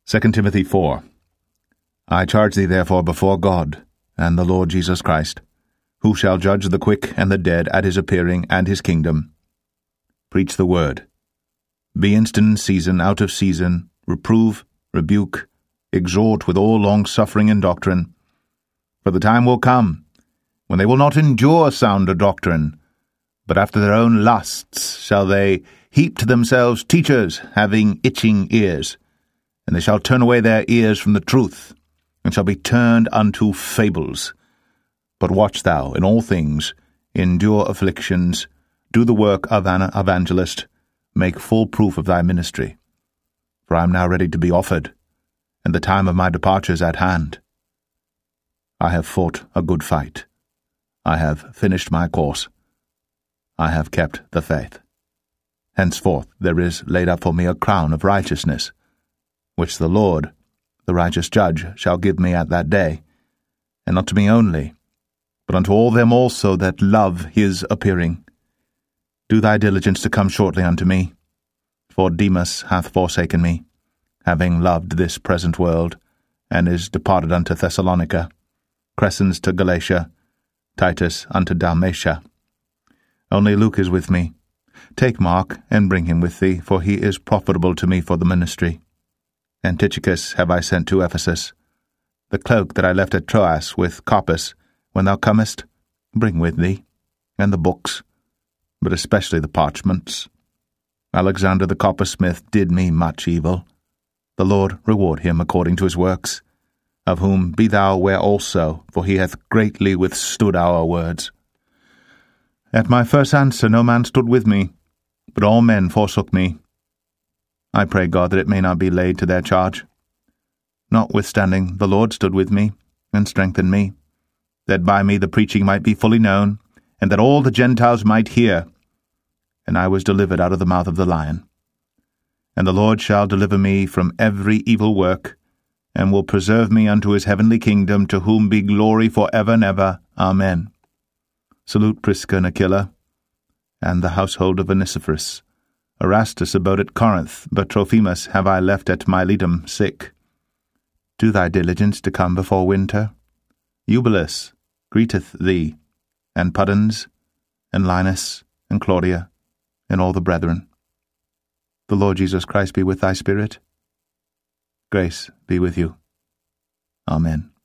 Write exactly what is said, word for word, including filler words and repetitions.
Second Timothy four. I charge thee therefore before God and the Lord Jesus Christ, who shall judge the quick and the dead at his appearing and his kingdom. Preach the word. Be instant in season, out of season, reprove, rebuke, exhort with all longsuffering and doctrine. For the time will come, when they will not endure sounder doctrine, but after their own lusts shall they heap to themselves teachers having itching ears, and they shall turn away their ears from the truth, and shall be turned unto fables. But watch thou in all things, endure afflictions, do the work of an evangelist, make full proof of thy ministry. For I am now ready to be offered, and the time of my departure is at hand. I have fought a good fight. I have finished my course. I have kept the faith. Henceforth there is laid up for me a crown of righteousness, which the Lord, the righteous judge, shall give me at that day, and not to me only, but unto all them also that love his appearing. Do thy diligence to come shortly unto me, for Demas hath forsaken me, having loved this present world, and is departed unto Thessalonica, Crescens to Galatia, Titus unto Dalmatia. Only Luke is with me. Take Mark, and bring him with thee, for he is profitable to me for the ministry. And Tychicus have I sent to Ephesus. The cloak that I left at Troas with Carpus, when thou comest, bring with thee, and the books, but especially the parchments. Alexander the coppersmith did me much evil. The Lord reward him according to his works, of whom be thou aware also, for he hath greatly withstood our words. At my first answer no man stood with me, but all men forsook me. I pray God that it may not be laid to their charge. Notwithstanding, the Lord stood with me, and strengthened me, that by me the preaching might be fully known, and that all the Gentiles might hear. And I was delivered out of the mouth of the lion. And the Lord shall deliver me from every evil work, and will preserve me unto his heavenly kingdom, to whom be glory for ever and ever. Amen. Salute Prisca and Aquila, and the household of Onesiphorus. Erastus abode at Corinth, but Trophimus have I left at Miletum sick. Do thy diligence to come before winter. Eubulus greeteth thee, and Pudens, and Linus, and Claudia, and all the brethren. The Lord Jesus Christ be with thy spirit. Grace be with you. Amen.